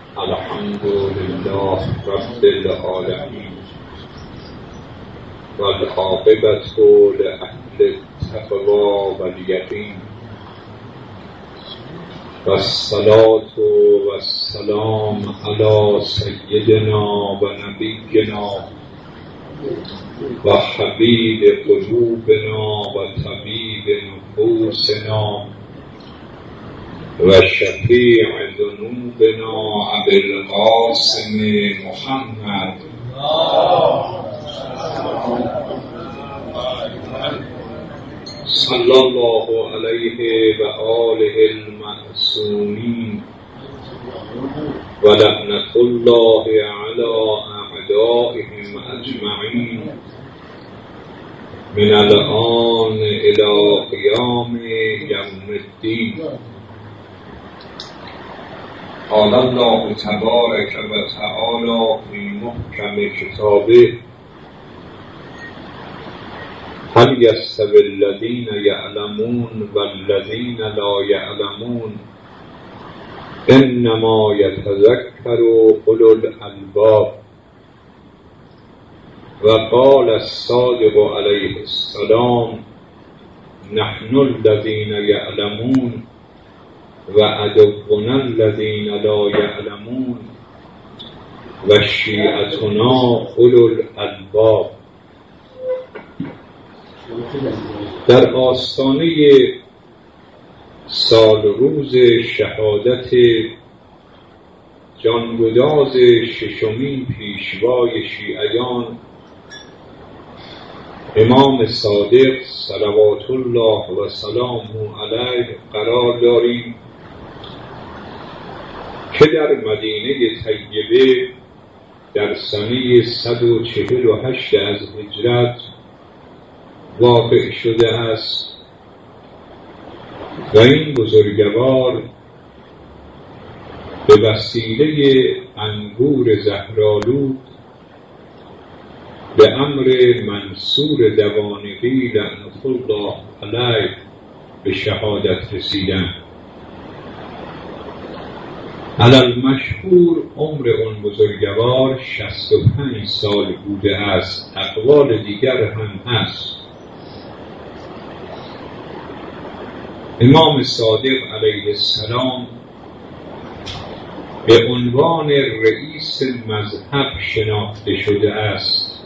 الحمد لله رب العالمين والعاقبة لأهل التقوى واليقين والصلاة والسلام على سيدنا ونبينا وحبيب قلوبنا وطبيب نفوسنا وشفيع ذنوبنا أبي القاسم محمد صلى الله عليه وآله المعصومين ولعنة الله على أعدائهم أجمعين من الآن إلى قيام يوم الدين. قال الله تبارك وتعالى في محكم كتابه: هل يستوي الذين يعلمون والذين لا يعلمون إنما يتذكر أولو الألباب. وقال الصادق عليه السلام: نحن الذين يعلمون وعدونا الذين لا يعلمون وشيعتنا أولو الألباب. در آستانه سال روز شهادت جانگداز ششمین پیشوای شیعیان امام صادق صلوات الله و سلامه علیه قرار داریم که در مدینه طیبه در سنه 148 از هجرت واقع شده است و این بزرگوار به وسیله انگور زهرآلود به امر منصور دوانقی لعنة الله علیه به شهادت رسیدند. علل مشهور عمر اون بزرگوار 65 سال بوده است. اقوال دیگر هم هست. امام صادق علیه السلام به عنوان رئیس مذهب شناخته شده است،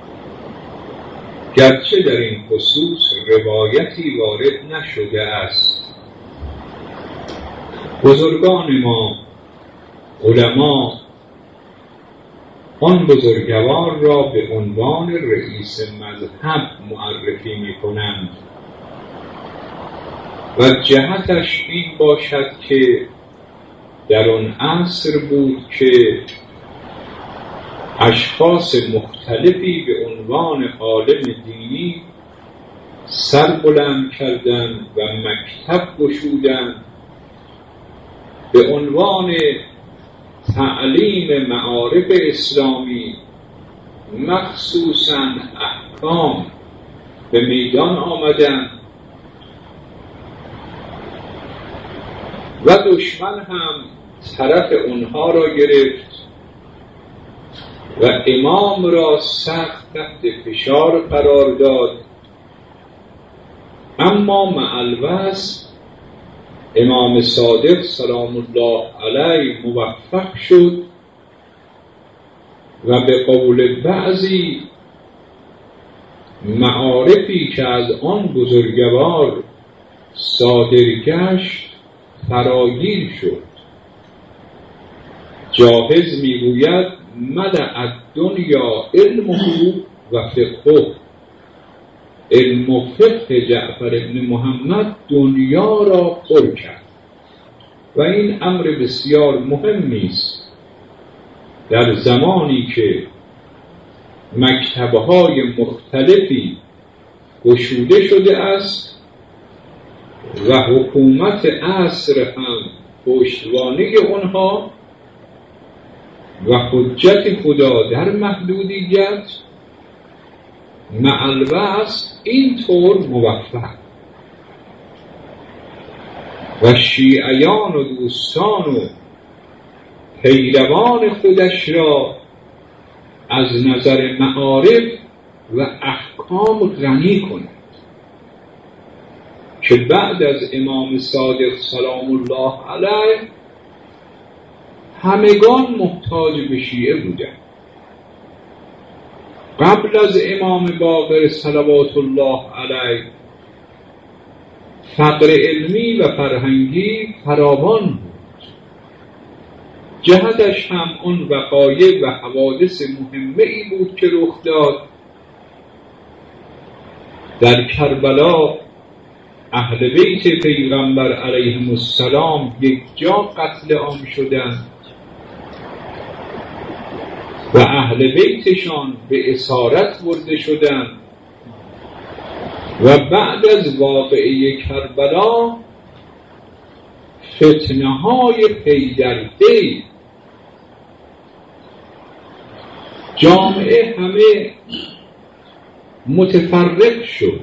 گرچه در این خصوص روایتی وارد نشده است. بزرگان ما علما آن بزرگوار را به عنوان رئیس مذهب معرفی می کنند و جهتش این باشد که در آن عصر بود که اشخاص مختلفی به عنوان عالم دینی سر بلند کردند و مکتب گشودند به عنوان تعلیم معارف اسلامی، مخصوصاً احکام، به میدان آمدند و دشمن هم طرف اونها را گرفت و امام را سخت تحت فشار قرار داد. اما مع الوصف امام صادق سلام الله علیه موفق شد و به قول بعضی معارفی که از آن بزرگوار صادر گشت فراگیر شد. جاهز میگوید: ملأ الدنیا علمه و فقهه. علم و فقه جعفر ابن محمد دنیا را پر کرد و این امر بسیار مهمی است در زمانی که مکتب‌های مختلفی گشوده شده است و حکومت عصر هم پشتوانه آنها و حجت خدا در محدودیت. مع الوصف این طور موفق و شیعیان و دوستان و پیروان خودش را از نظر معارف و احکام غنی کند که بعد از امام صادق سلام الله علیه همگان محتاج به شیعه بودند. قبل از امام باقر صلوات الله علیه فقر علمی و فرهنگی فراوان بود. جهتش هم اون وقایع و حوادث مهمه ای بود که رخ داد. در کربلا اهل بیت پیغمبر علیهم السلام یک جا قتل عام شدند و اهل بیتشان به اسارت برده شدند و بعد از واقعه کربلا فتنه های پی در پی، جامعه همه متفرق شد،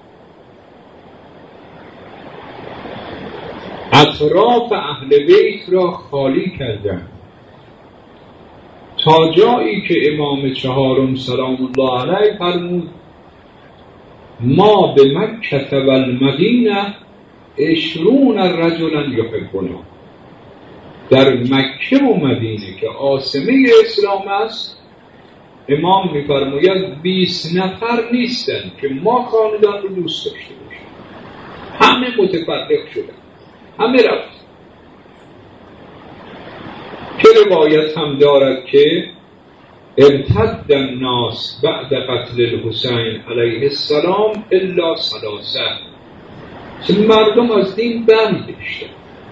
اطراف اهل بیت را خالی کردند تا جایی که امام چهارم سلام الله علیه فرمود ما به مکه و المدینه 20 رجلا یحبنا. در مکه و مدینه که عاصمه اسلام است، امام می‌فرماید 20 نفر نیستند که ما خاندان رو دوست داشته باشیم. همه متفرق شدند، همه رفت. که روایت هم دارد که ارتد الناس بعد قتل الحسین علیه السلام الا 3. مردم از دین برگشتند.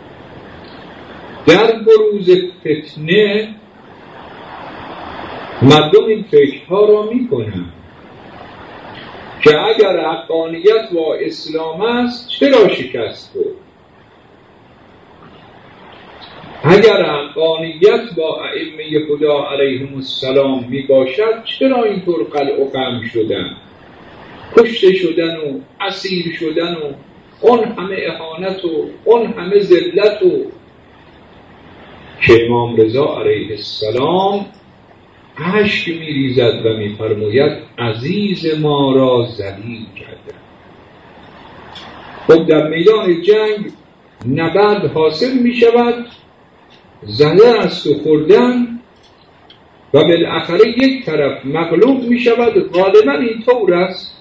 در بروز فتنه مردم این فکرها را میکنند که اگر حقانیت و اسلام است چرا شکست خورد؟ اگر حقانیت با ائمه خدا علیهم السلام می باشد چرا اینطور قلع و قم شدن، کشته شدن و اسیر شدن و اون همه اهانت و اون همه ذلت و که امام رضا علیه السلام اشک می ریزد و می فرماید عزیز ما را ذلیل کرده. خب در میدان جنگ نبرد حاصل می شود، زده است و خوردن و بالاخره یک طرف مغلوب می شود، غالبا این طور است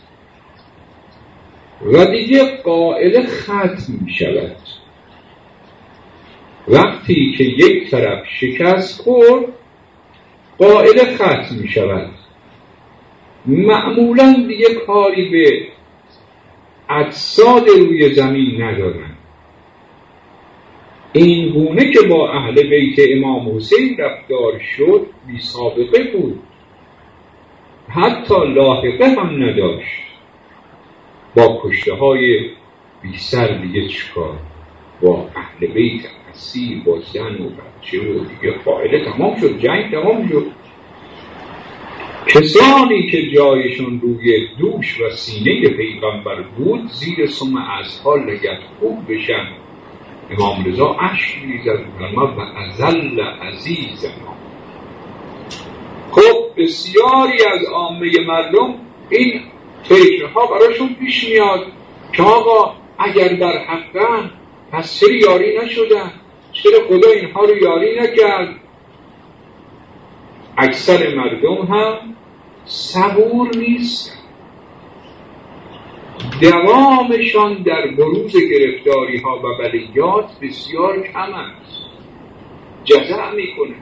و دیگه قائل ختم می شود. وقتی که یک طرف شکست خورد قائل ختم می شود، معمولا دیگه کاری به اجساد روی زمین ندارن. این گونه که با اهل بیت امام حسین رفتار شد بی سابقه بود، حتی لاحقه هم نداشت. با کشته های بی سر دیگه چکار؟ با اهل بیت اسیر، با زن و بچه و دیگه فائله تمام شد، جنگ تمام شد. کسانی که جایشون روی دوش و سینه پیغمبر بود زیر سم اسب‌ها لگد خوب بشن. امام رضا اشک می‌ریزد و ازل عزیزنا. خب بسیاری از عامه مردم این فکرها براشون پیش میاد که آقا اگر در حقن پس چرا یاری نشدن؟ چرا خدا اینها رو یاری نکرد؟ اکثر مردم هم صبور نیستن، دوامشان در بروز گرفتاری ها و بلیات بسیار کم است. جزع میکنن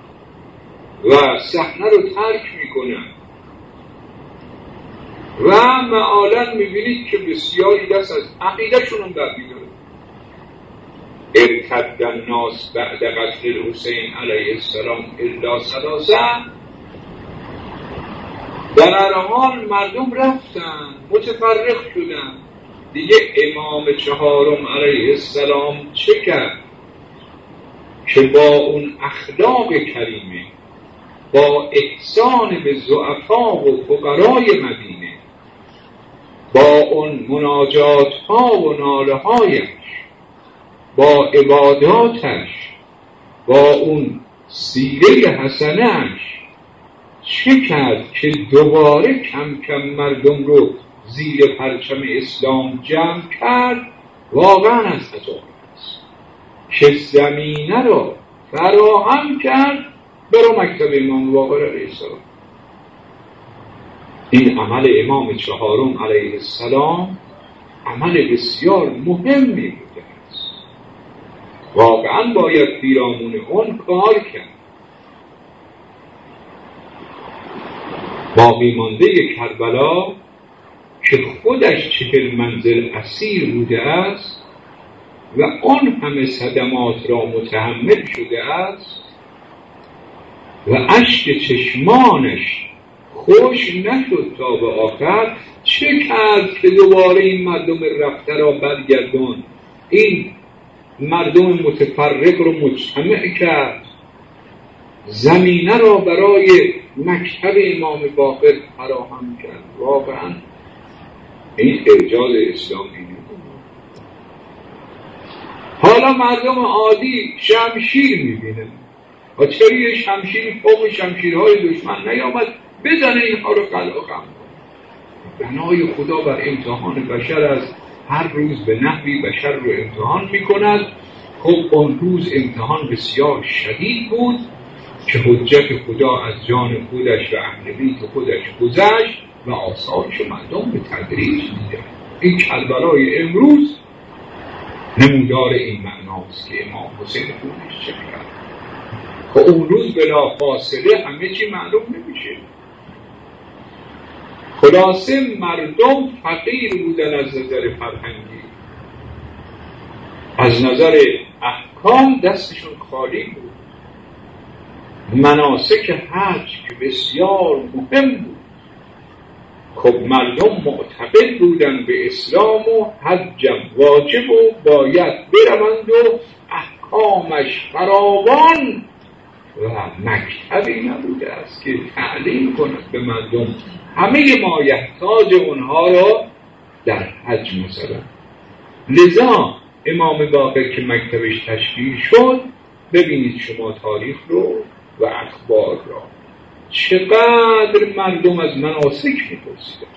و صحنه رو ترک میکنن و معالاً میبینید که بسیاری دست از عقیده‌شون هم برمی‌دارن. ارتد الناس بعد قتل الحسین علیه السلام الا 3. در هر حال مردم رفتن، متفرق شدن. دیگه امام چهارم علیه السلام چه کرد که با اون اخلاق کریمه، با احسان به ضعفا و فقرای مدینه، با اون مناجات ها و ناله هایش، با عباداتش، با اون سیره حسنش چه کرد که دوباره کم کم مردم رو زیر پرچم اسلام جمع کرد، واقعا از عجایب است که زمینه را فراهم کرد برای مکتب امام باقر علیه السلام. این عمل امام چهارم علیه السلام عمل بسیار مهمی بوده است، واقعا باید پیرامون اون کار کرد. باقی مانده کربلا که خودش 40 منزل اسیر بوده است و آن همه صدمات را متحمل شده است و اشک چشمانش خوش نشد تا به آخر، چه کرد که دوباره این مردم رفته را برگردان، این مردم متفرق رو مجتمع کرد، زمینه را برای مکتب امام باقر فراهم کرد. واقعا این اعجاز اسلامی نبود. حالا مردم عادی شمشیر میبینه، چرا یه شمشیر فوق شمشیرهای دشمن نیامد بزنه اینها رو قلع و خم کنه؟ بنای خدا بر امتحان بشر از هر روز به نحوی بشر رو امتحان میکند. خب اون روز امتحان بسیار شدید بود که حجت خدا از جان خودش و اهل بیت خودش گذشت و آثارش مردم به تدریج دیدن. این کربلای امروز نمودار این معناست که امام حسین خودش چه کرد. خب اون روز بلا فاصله همه چی معلوم نمیشه. خلاصه مردم فقیر بودن از نظر فرهنگی، از نظر احکام دستشون خالی بود. مناسک حج که بسیار مهم بود، خب مردم معتقد بودن به اسلام و حجم واجب و باید بروند و احکامش فراوان و مکتبی نبوده است که تعلیم کند به مردم همه مایحتاج اونها را در حج مثلا. لذا امام باقر که مکتبش تشکیل شد، ببینید شما تاریخ رو و اخبار را، چقدر مردم از مناسک می‌پرسیدند،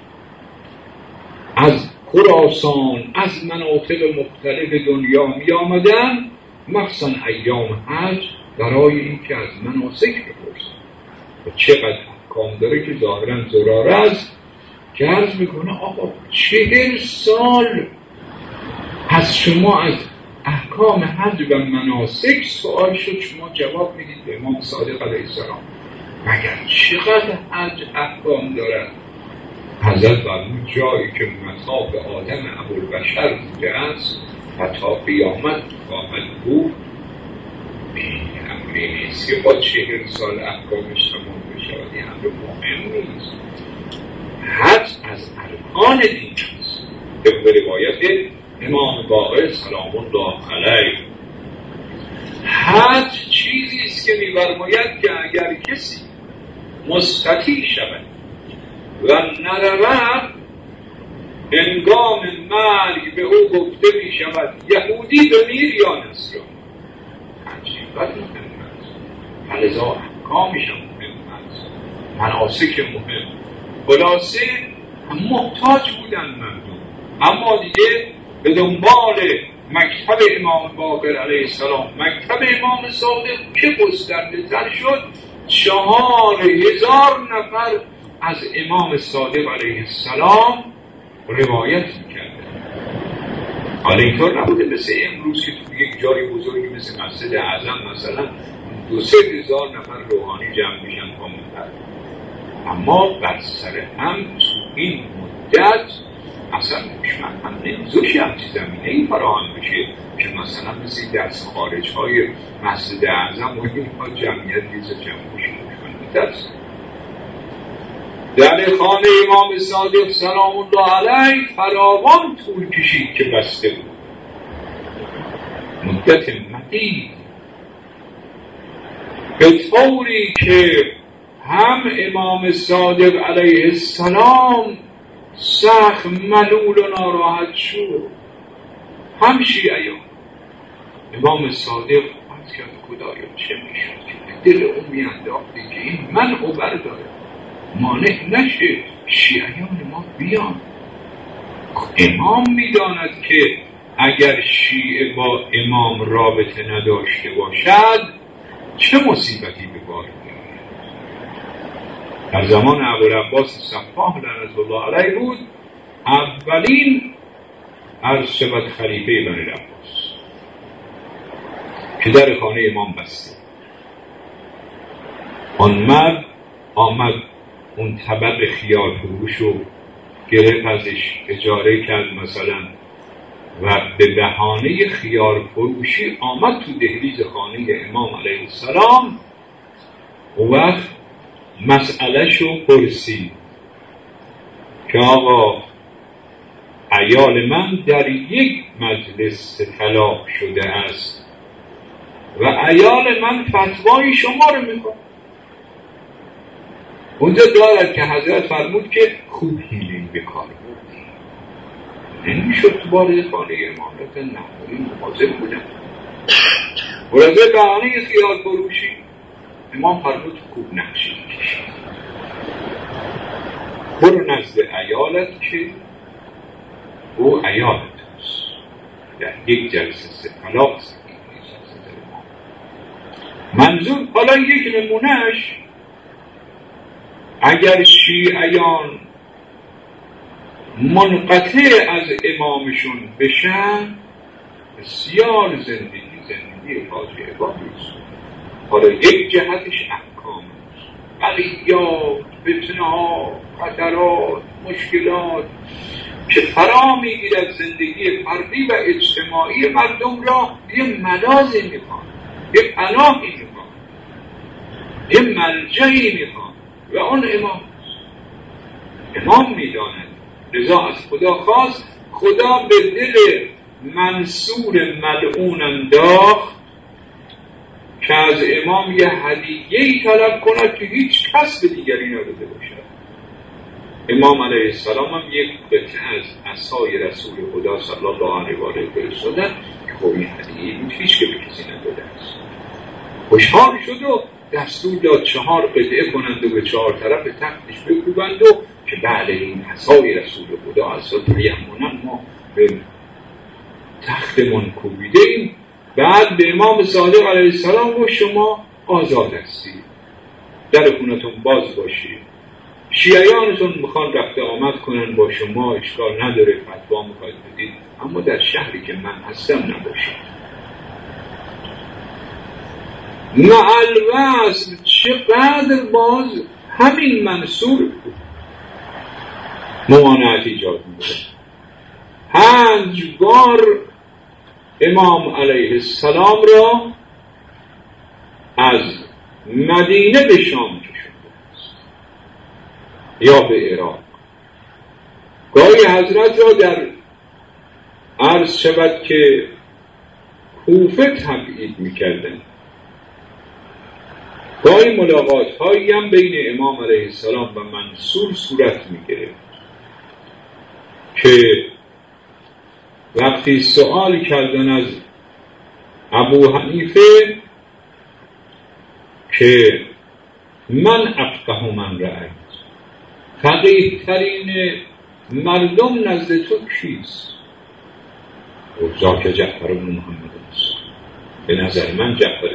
از خراسان از مناطق مختلف دنیا می آمدن مخصوصا ایام حج برای این که از مناسک بپرسن و چقدر احکام داره که ظاهرا زراره است که عرض میکنه آقا 40 سال از شما از احکام حج و مناسک سوال شد، شما جواب میدید به امام صادق علیه السلام مگر چقدر حج احکام دارد؟ حضرت فرمود جایی که مطاب آدم ابوالبشر بوده است و تا قیامت خواهد بود، این امری نیست که با 40 سال احکامش تمام بشود. این امر مهم نیست. حج از ارکان دین است. به روایت امام باقر سلام الله علیه، حج چیزی است که می‌فرماید که اگر کسی مستطیع شود و نرود، هنگام مرگ به او گفته می شود یهودی بمیر یا نصرانی. حجیبت مهم است، فلذا احکامش مهم است، مناسک مهم. خلاصه محتاج بودن مردم، اما دیگه به دنبال مکتب امام باقر علیه السلام، مکتب امام صادق که گسترده تر شد، 4000 نفر از امام صادق علیه السلام روایت می‌کرد. حالا اینطور نبوده مثل امروز که تو یک جای بزرگی مثل مسجد اعظم مثلا 2-3 هزار نفر روحانی جمع میشن با منبر، اما بر سر هم تو این مدت اصلا هم نمیزوشی همچی زمینه‌ای فراهم بشه که مثلا مثل درس خارج‌های مسجد اعظم و اینها جمعیت ریز جمع بشه. در خانه امام صادق سلام الله علیه فراوان طول کشید که بسته بود، مدت مدید، به طوری که هم امام صادق علیه السلام سخت ملول و ناراحت شد، هم شیعیان. امام صادق از کرد خدایا چه میشد که دل او میانداخته که این منع و برداره، مانع نشه، شیعیان ما بیان. امام میداند که اگر شیعه با امام رابطه نداشته باشد چه مصیبتی به بار میآید. در زمان ابوالعباس صفاح رضی الله علیه بود اولین عرض شود خلیفه بنی العباس که در خانه امام بسته. آمد اون طبق خیار فروش رو گرفت ازش، اجاره کرد مثلا و به بهانه خیار فروشی آمد تو دهلیز خانه امام علیه السلام. و وقت مسئله شو پرسید که آقا عیال من در یک مجلس طلاق شده است و عیال من فتوای شما رو میخواد. اونجا دارد که حضرت فرمود که خوب هیلین بکار بود، نمیشد تو بارد خانه امامت نهایی مواظب بودن. برازه بهانه خیال فروشی امام فرمود خوب نقشی کشید، برو نزد عیالت که او عیالت است، در یک جلسه طلاق سکید. منظور حالا یک نمونهش، اگر شیعیان منقطع از امامشون بشن بسیار زندگی فاجعه باریست. حالا یک جهتش احکام است، بلیات، فتنه ها، خطرات، مشکلات که فرا میگیرد زندگی فردی و اجتماعی مردم را، یه ملاذی میخوان، یه پناهی میخوان، یه ملجایی میخوان و اون امام میداند. لذا از خدا خواست، خدا به دل منصور ملعون انداخت که از امام یه هدیه‌ای طلب کند که هیچ کس به دیگری نداده باشد. امام علیه السلام هم یک قطعه از عصای رسول خدا صلی الله علیه و آله فرستادن که خب این هدیه‌ای بود هیچ که به کسی نداده است. خوشحال شد و دستور داد 4 قطعه کنند و به 4 طرف تختش بکوبند و که بله این عصای رسول خدا است و تیمنا ما به تختمون کوبیده ایم. بعد به امام صادق علیه السلام و شما آزاد هستید، در خونتون باز باشید، شیعیانتون میخوان رفت آمد کنن با شما، اشکال نداره، فتوا میخواید بدید، اما در شهری که من هستم نباشید. معالوصل چقدر باز همین منصور ممانعت ایجاد میکنه. 5 بار امام علیه السلام را از مدینه به شام کشونده است یا به عراق. گاهی حضرت را در عرض شود که کوفه تبعید میکردن. گاهی ملاقات هایی هم بین امام علیه السلام و منصور صورت میگرفت که وقتی سؤال کردن از ابو حنیفه که من افقه من رأیت، فقیه ترین مردم نزد تو کیست؟ ذاک جعفر بن محمد است، به نظر من جعفر.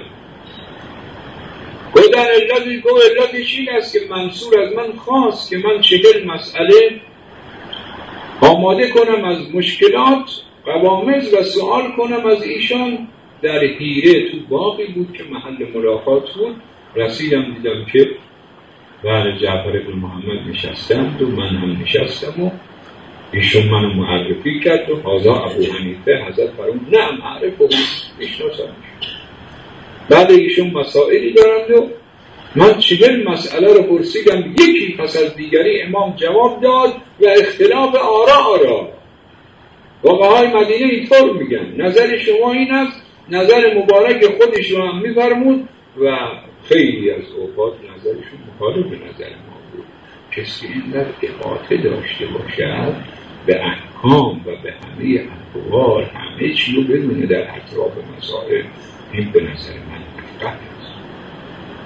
گفتن علتش این است که منصور از من خواست که من 40 مسئله آماده کنم از مشکلات قوامز و سوال کنم از ایشان. در حیره تو باقی بود که محل ملاقات بود، رسیدم دیدم که بله جعفر بن محمد نشستم و من هم نشستم و ایشون منو معرفی کرد و هذا ابو حنیفه. حضرت فرمود نه معرف و میشناسم. بعد ایشون مسائلی دارند و من 40 مسئله رو پرسیدم، یکی پس از دیگری امام جواب داد و اختلاف آراء واقعای مدینه اینطور میگن، نظر شما این است، نظر مبارک خودش رو هم میفرمود و خیلی از اوقات نظرشون مخالف نظر ما بود. کسی اینقدر احاطه داشته باشد به احکام و به همه احوال همه چی رو بدونه در اطراف مسائل، این به نظر من افقه است.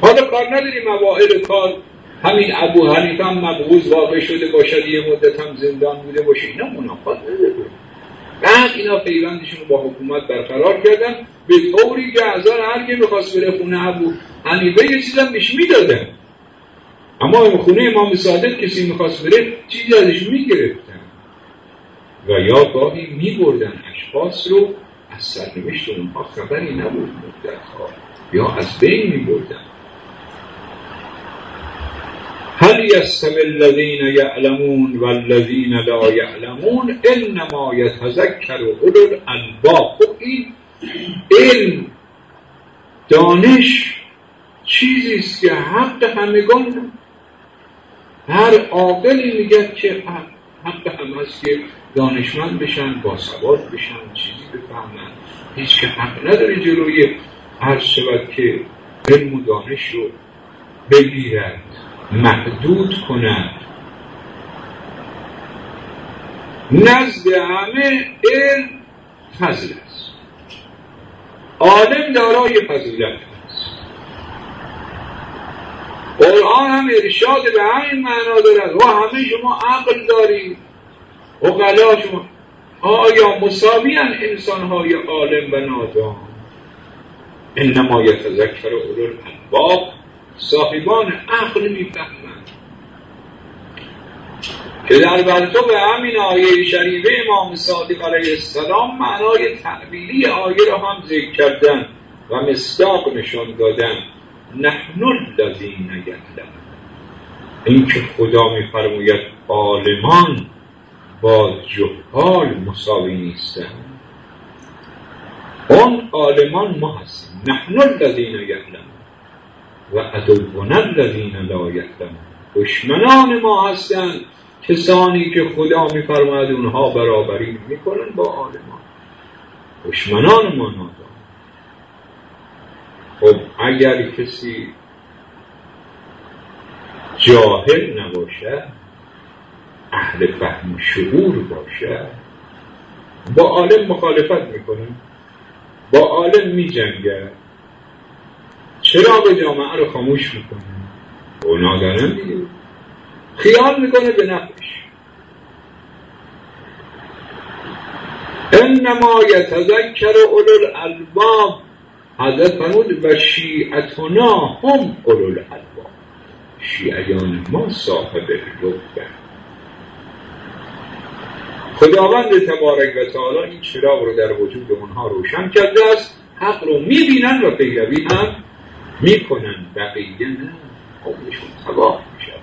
حالا کار نداری مواعظ کار همین ابو حنیفه هم مبغوض واقع شده باشد، یه مدت هم زندان بوده باشه، اینا منافات نداره. بعد اینا پیوندشون رو با حکومت برقرار کردن به طوری که هر کی می‌خواست بره خونه ابو حنیفه یه چیزم بهش میدادن، اما خونه امام صادق کسی می‌خواست بره چیزی ازش میگرفتن و یا گاهی میبردن اشخاص رو از سرنوشت اونها خبری نبود مدت‌ها یا از بین میبردن. هل یستوی الذین یعلمون والذین لا یعلمون انما یتذکر اولو الالباب. این علم دانش چیزی است که حق همگان، هر عاقلی میگه که حق هم هست که دانشمند بشن، باسواد بشن، چیزی بفهمن. هیچ که حق نداره جلوی عرض شود که علم و دانش رو بگیرد، محدود کند. نزد همه علم فضل است، عالم دارای فضیلت است. قرآن هم ارشاد به همین معنا دارد و همه شما عقل دارید، عقلا شما آیا مساویان انسان‌های عالم و نادان؟ انما یتذکر اولو الالباب، صاحبان عقل میفهمند. که در برتو به همین آیه شریفه امام صادق علیه السلام معنای تعبیری آیه را هم ذکر کردن و مصداق نشان دادن. نحن الذین یعلمون، این که خدا میفرماید عالمان با جهال مساوی نیستند، اون عالمان ما هستیم. نحن الذین یعلمون و عدونا الذین لا یعلمون، دشمنان ما هستند کسانی که خدا میفرماید اونها برابری میکنن با عالمان، دشمنان ما نادان. خب اگر کسی جاهل نباشه، اهل فهم شعور باشه، با عالم مخالفت میکنه، با عالم میجنگه، چرا به جامعه رو خاموش میکنه؟ او نادانم دیگه، خیال میکنه به نفعش. انما یتذکر اولو الالباب، حضرت فرمود و شیعتنا هم اولو الالباب، شیعیان ما صاحب لبه. خداوند تبارک و تعالی این چراغ رو در وجود اونها روشن کرده است، حق رو میبینن و پیروی هم میکنن، بقیه نه، قومشون تباه میشه.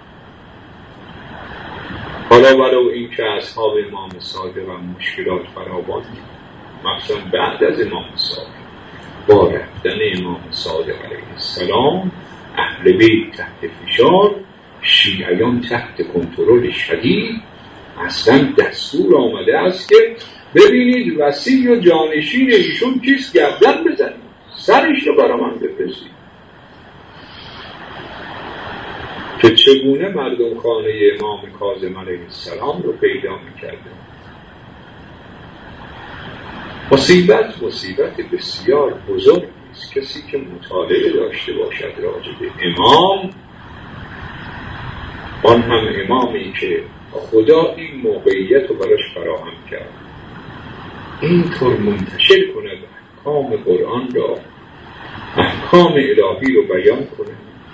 حالا ولو این که اصحاب امام صادق و مشکلات فراوان، مخصوصا بعد از امام صادق، با رفتن امام صادق علیه السلام، اهل بیت تحت فشار، شیعیان تحت کنترل شدید، اصلا دستور آمده است که ببینید وصی و جانشین ایشون کیست، گردن بزنید، سرش رو برا من بفرستید. که چگونه مردم خانه امام کاظم علیه السلام رو پیدا می‌کردن. مصیبت بسیار بزرگی است. کسی که مطالعه داشته باشد راجع به امام، آن هم امامی که خدا این موقعیت رو براش فراهم کرد، اینطور منتشر کند احکام قرآن را، احکام الهی رو بیان کنه،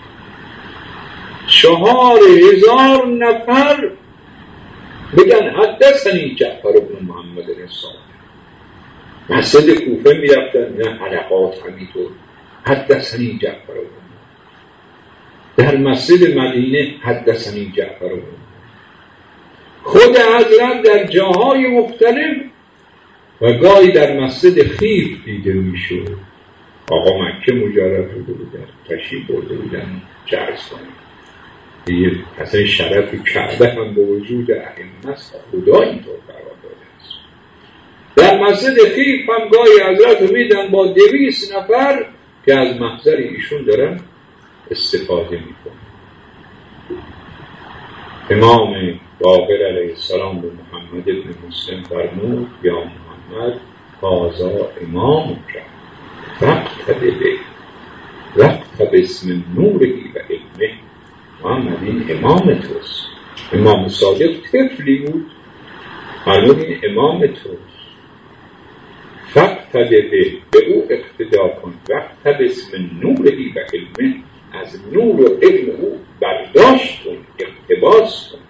4,000 نفر بگن حدثنی جعفر بن محمد الصادق. مسجد کوفه میرفتن، نه حلقات همینطور حدثنی جعفر بن، در مسجد مدینه حدثنی جعفر بن، خود حضرت در جاهای مختلف و گاهی در مسجد خیف دیده میشد. آقا مکه مجرد رو بودن، تشریف برده بودن، چه عرض کنیم دیگه، اصلا شرف کعبه هم به وجود ائمه است، خدا اینطور قرار داده است. در مسجد خیف هم گاهی حضرت رو میدن با 200 نفر که از محضر ایشون دارن استفاده میکنن. امام باقر علیه السلام به محمد ابن مسلم فرمود یا محمد هذا امام کرد فقط به رفت باسم نورهی و علمه. محمد این امام توست. امام صادق طفلی بود، معلوم این امام توست. فقتده به او اقتدا کن. رفت باسم نورهی و علمه، از نور و علم او برداشت کن، اقتباس کن.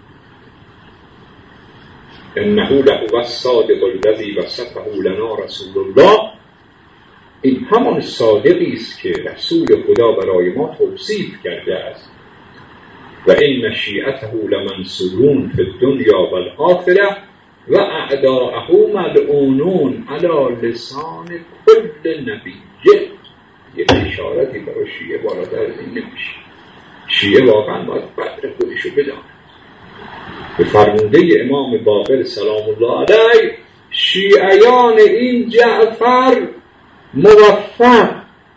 انه لهو الصادق الذی وصفه لنا رسول الله. این همان صادقی است که رسول خدا برای ما توصیف کرده است. و این شیعته لمنصورون فی الدنیا و الاخره و اعداءه ملعونون علی لسان کل نبیه. یه اشارتی برای شیعه بالاتر از این نمیشه. شیعه واقعا باید قدر خودشو بداند. به فرموده امام باقر سلام الله علیه، شیعیان این جعفر موفق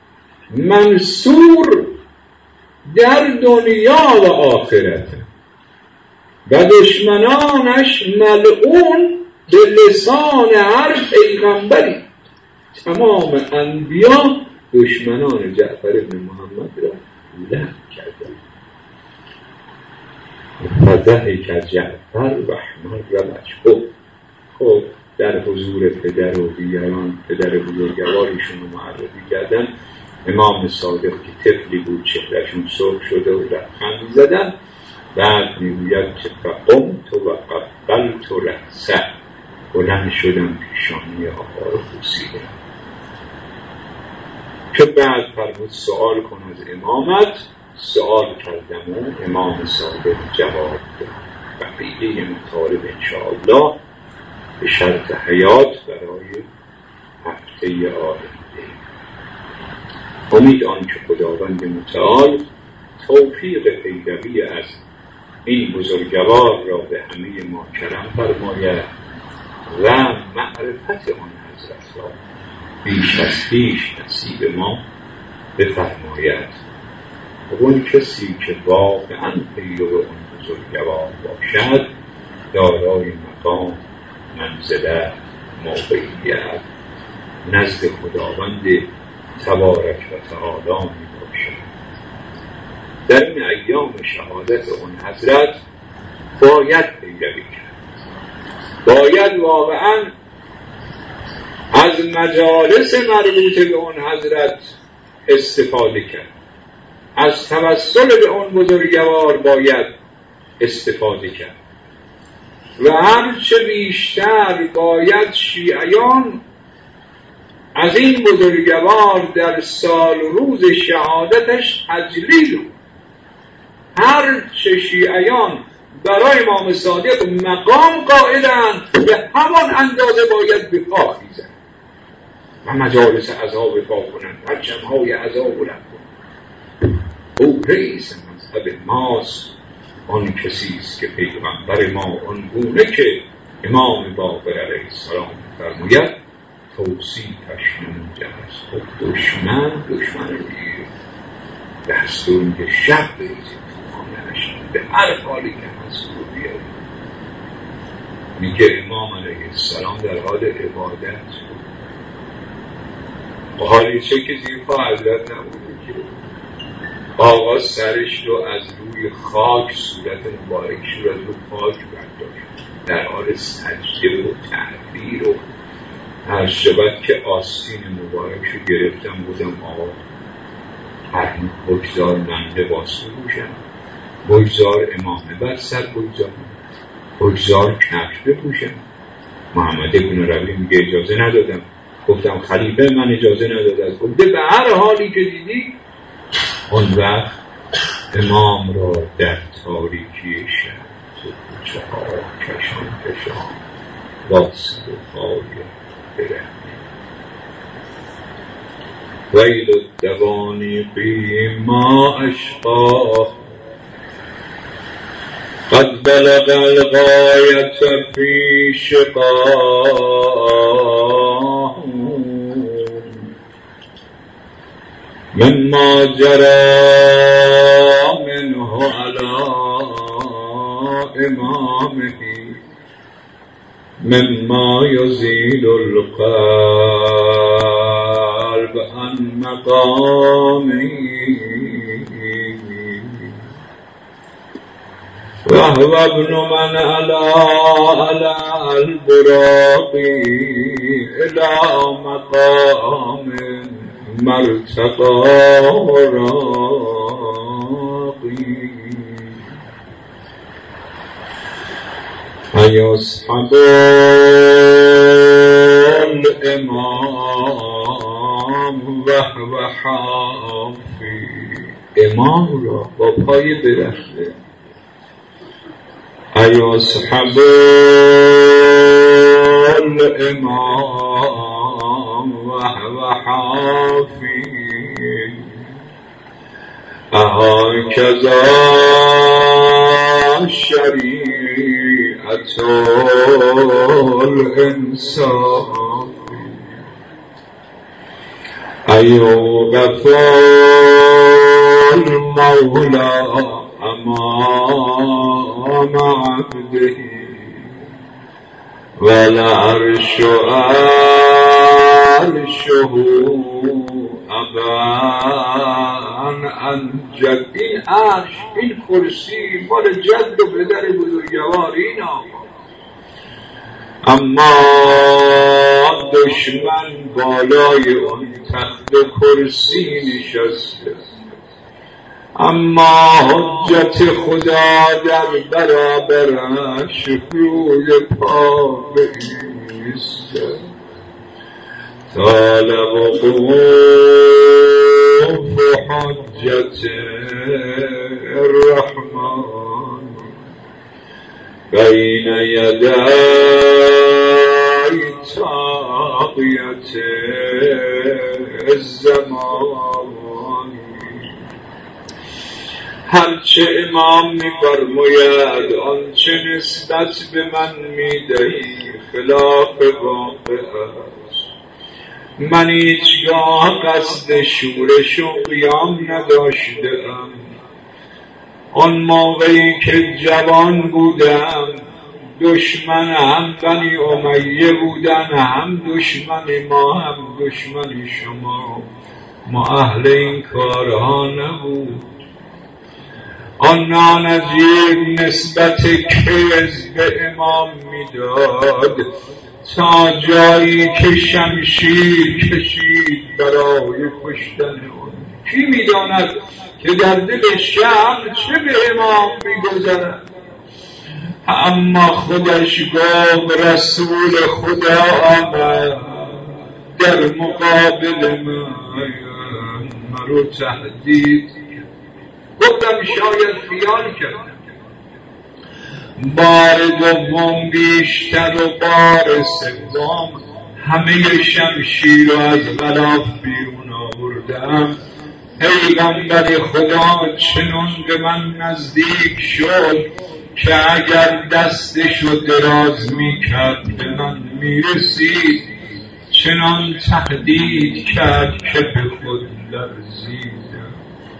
منصور در دنیا و آخرت و دشمنانش ملعون به لسان هر پیغمبری. تمام انبیا دشمنان جعفر بن محمد را لعن کردند. فضحک جعفر و احمر وجهه. خب در حضور پدر و دیگران پدر بزرگوارشون رو معرفی کردن. امام صادق که طفلی بود چهرهشون سرخ شده و لبخند زدن. بعد میگوید که فقمت و قبلت رأسه، بلند شدم پیشانی آقا رو بوسیدم. که بعد فرمود سوال کن از امامت. سوال کردم و امام صادق جواب داد. بقیه مطالب انشاءالله به شرط حیات برای هفته آینده. امید آن که خداوند متعال توفیق پیروی از این بزرگوار را به همه ما کرم فرماید و معرفت آن حضرت را بیش از پیش نصیب ما بفرماید. اون کسی که واقعا پیرو اون بزرگوار باشد دارای مقام، منزلت، موقعیت نزد خداوند تبارک و تعالی می باشد. در این ایام شهادت اون حضرت باید پیروی کرد. باید واقعا از مجالس مربوط به اون حضرت استفاده کرد. از توسل به اون بزرگوار باید استفاده کرد و هرچه بیشتر باید شیعیان از این بزرگوار در سال روز شهادتش تجلیل. هرچه شیعیان برای امام صادق مقام قائلند به همان اندازه باید به پا خیزند و مجالس عزا به پا کنند، پرچم‌های عزا بلند کنند. او رئیس مذهب ماست، آن کسی است که پیغمبر ما آنگونه که امام باقر علیه السلام فرماید توصیفش نموده است. خب دشمن دیگه دستور میگه شب بریزید تو خانه‌اش به هر حالی که هست رو بیارید. میگه امام علیه السلام در حال عبادت بود. حالی چه که زیر پا حضرت نبوده که آقا سرش رو از روی خاک، صورت مبارکش رو از روی خاک برداشت در حال سجده و تحریر و هر شبت که آستین مبارکش رو گرفتم بودم آقا فرمود بگذار من لباس بپوشم، بگذار امامه بر سر بگذار کفش بپوشم. محمد بن ربیع میگه اجازه ندادم. گفتم خلیفه من اجازه نداده. گفته به هر حالی که دیدی. اون وقت امام را در تاریکی شب تو کوچه ها کشان واسد و خواهی برهنه ویل الدوانی قی ما اشقا قد بلغ الغایت فی شقا مما جرى منه على امامه مما يزيل القلب عن مقامی وهو ابن من على البراق إلى مقام مرتقى راقي فيصحب الامام وهو حافی امام را با پای درخته فيصحب الامام وهو حافی هكذا شريعة الإنصاف أيوقف المولى أمام عبده والعرش عرشه ابان ان جد. این عرش، این کرسی مال جد و پدر بزرگوار اینا، اما دشمن بالای اون تخت کرسی نشسته، اما حجت خدا در برابرش روی پا بایسته. طالب وقوف حجت الرحمن بین یدی طاغیت الزمان. هرچه امام می‌فرماید آنچه نسبت به من می‌دهی خلاف واقع است. من هیچگاه قصد شورش و قیام نداشتم. آن موقعی که جوان بودم دشمن هم بنی امیه بودن، هم دشمن ما هم دشمن شما. ما اهل این کارها نبود. آن نانجیب نسبت کذب به امام میداد تا جایی که شمشیر کشید برای کشتن آن. کی میداند که در دل شهر چه به امام میگذرد؟ اما خودش گفت رسول خدا آمد در مقابل من رو تهدید. گفتم شاید خیال کردم. بار دوم بیشتر و بار سوم همه شمشیر رو از غلاف بیرون آوردم. پیغمبر خدا چنان به من نزدیک شد که اگر دستشو دراز میکرد به من میرسید. چنان تهدید کرد که به خود لرزیدم.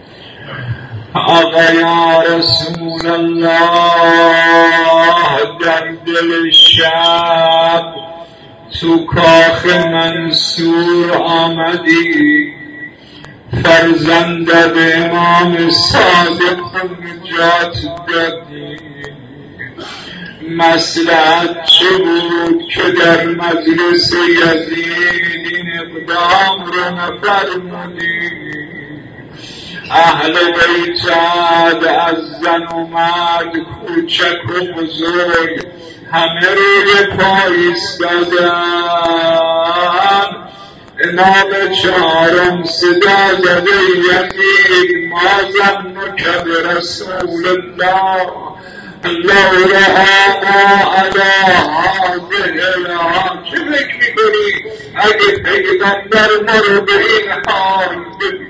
آقا یا رسول الله در دل شب تو کاخ منصور آمدی، فرزند به امام صادق نجات دادی. مصلحت چه بود که در مجلس یزید این اقدام رو نفرمودی؟ اهل بیتت از زن و مرد کوچک و بزرگ همه روی پا ایستادن. امام چهارم صدا زده یزید ما ظنک برسول الله لو رآنا علی هذه الحال. چه فکر میکنی اگه پیغمبر ما رو به این حال ببینی؟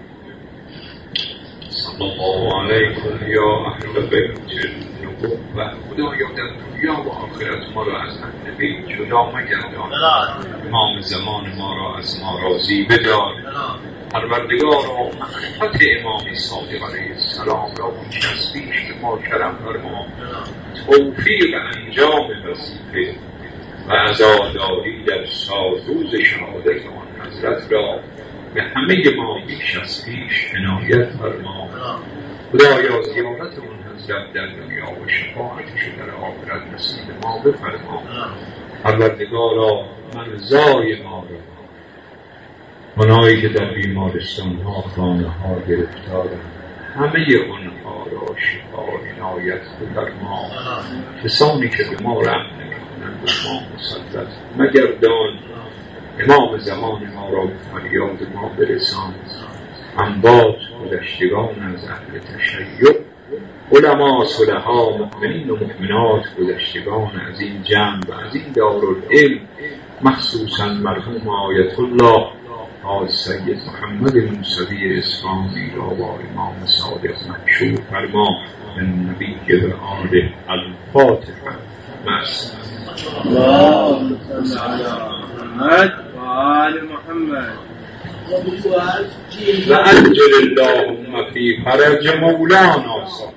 صلی الله علیکم یا اهل بیت النبوة. خدایا در دنیا و آخرت ما را از اهل بیت جدا مگردان. امام زمان ما را از ما راضی بدار. پروردگار محبت امام صادق علیه السلام را بچسبیش که ما کرم فرما. توفیق انجام وظیفه و عزاداری در سالروز شهادت آن حضرت را به همه ما بیش از پیش عنایت فرما. خدایا زیارت اون حضرت در دنیا و شفاعتش در آخرت نصیب ما بفرما. پروردگارا مرضای ما را، اونایی که در بیمارستان ها خانه ها گرفتارند، همه اونها را شفا عنایت بفرما. کسانی که به ما رحم نمی‌کنند به ما مسلط مگردان. امام زمان ما را به فریاد ما برسان. انبات گذشتگان از اهل تشیع، علما، صلحا، مؤمنین و مؤمنات گذشتگان از این جمع و از این دارالعلم، مخصوصا مرحوم آیت الله حاج سید محمد موسوی اصفهانی را با امام صادق مکشوف فرما. من نبی و آله الفاتحه. اللهم صل على محمد و آل محمد و عجل اللهم فی فرج مولانا.